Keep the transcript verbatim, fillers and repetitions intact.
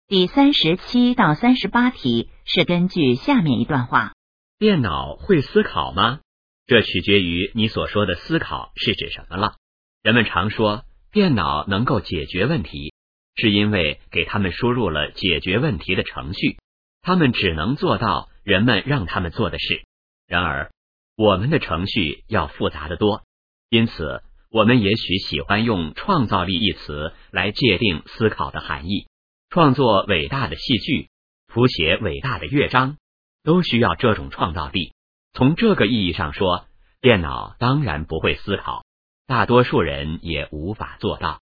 第三十七到三十八题是根据下面一段话。 电脑会思考吗？这取决于你所说的思考是指什么了。人们常说电脑能够解决问题，是因为给他们输入了解决问题的程序，他们只能做到人们让他们做的事。然而，我们的程序要复杂得多，因此我们也许喜欢用创造力一词来界定思考的含义。创作伟大的戏剧，谱写伟大的乐章，都需要这种创造力。从这个意义上说，电脑当然不会思考，大多数人也无法做到。